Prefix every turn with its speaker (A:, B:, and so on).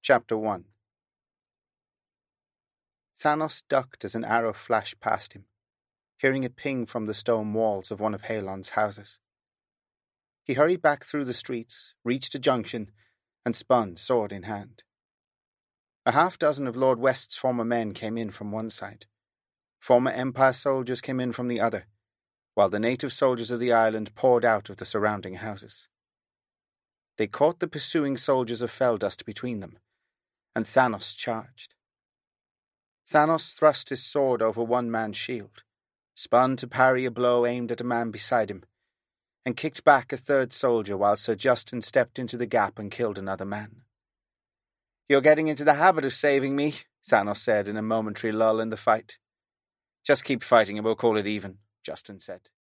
A: Chapter 1. Thanos ducked as an arrow flashed past him, hearing it ping from the stone walls of one of Halon's houses. He hurried back through the streets, reached a junction, and spun, sword in hand. A half-dozen of Lord West's former men came in from one side. Former Empire soldiers came in from the other, while the native soldiers of the island poured out of the surrounding houses. They caught the pursuing soldiers of Feldust between them, and Thanos charged. Thanos thrust his sword over one man's shield, spun to parry a blow aimed at a man beside him, and kicked back a third soldier while Sir Justin stepped into the gap and killed another man. "You're getting into the habit of saving me," Thanos said in a momentary lull in the fight. "Just keep fighting and we'll call it even," Justin said.